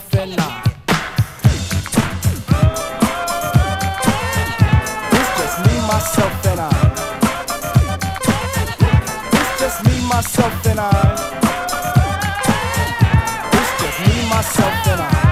myself, and I. It's just me, myself, and I. It's just me, myself, and I. It's just me, myself, and I.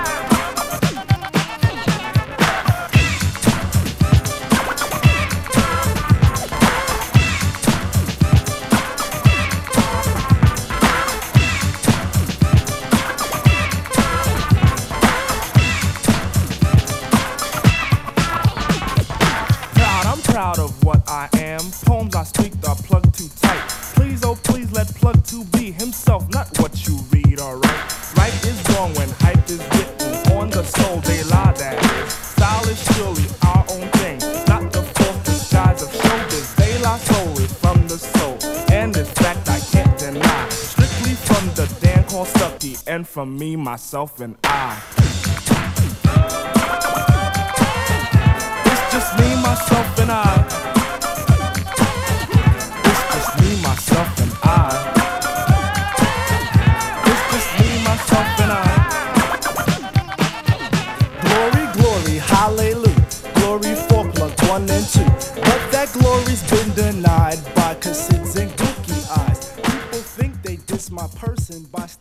Proud of what I am. Poems I speak are plugged too tight. Please, oh please, let plug to be himself, not what you read, alright? Right is wrong when hype is written on the soul, they lie that is. Style is surely our own thing, not the false disguise of showbiz. They lie solely from the soul, and this fact I can't deny. Strictly from the Dan called Stucky, and from me, myself, and I. Just me, myself, and I. It's just me, myself, and I. It's just me, myself, and I. Glory, glory, hallelujah. Glory for plugs 1 and 2. But that glory's been denied by cassids and gookie eyes. People think they diss my person by